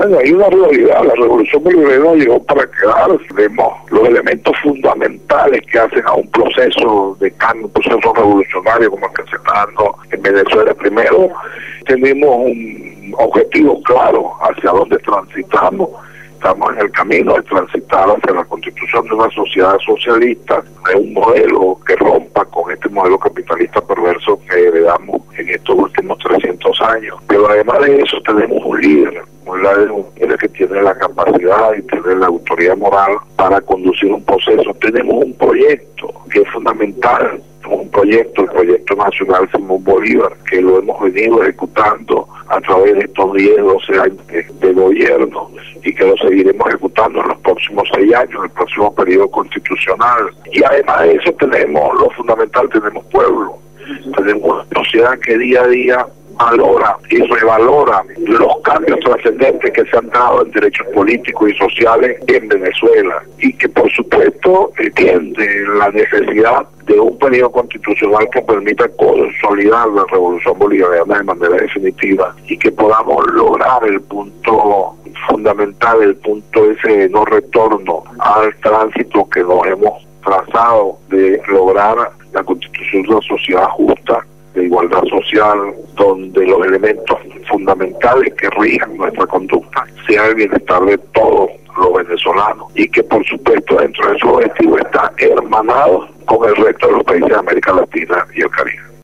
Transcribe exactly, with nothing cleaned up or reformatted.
Bueno, hay una realidad, la revolución bolivariana llegó para quedarse. Vemos los elementos fundamentales que hacen a un proceso de cambio, un proceso revolucionario como el que se está dando en Venezuela. Primero, tenemos un objetivo claro hacia dónde transitamos. Estamos en el camino de transitar hacia la constitución de una sociedad socialista, de un modelo que rompa con este modelo capitalista perverso que heredamos en estos últimos trescientos años. Pero además de eso tenemos un líder, un líder que tiene la capacidad y tiene la autoridad moral para conducir un proceso. Tenemos un proyecto que es fundamental, un proyecto, el proyecto nacional Simón Bolívar, que lo hemos venido ejecutando a través de estos diez, doce años de, de gobierno y que lo seguiremos ejecutando en los próximos seis años, en el próximo periodo constitucional. Y además de eso tenemos lo fundamental, tenemos pueblo, tenemos una sociedad que día a día valora y revalora los cambios trascendentes que se han dado en derechos políticos y sociales en Venezuela y que por supuesto entiende la necesidad de un periodo constitucional que permita consolidar la revolución bolivariana de manera definitiva y que podamos lograr el punto fundamental, el punto ese de no retorno al tránsito que nos hemos trazado de lograr la constitución de una sociedad justa, de igualdad social, donde los elementos fundamentales que rijan nuestra conducta sea el bienestar de todos los venezolanos y que por supuesto dentro de esos objetivos está hermanado con el resto de los países de América Latina y el Caribe.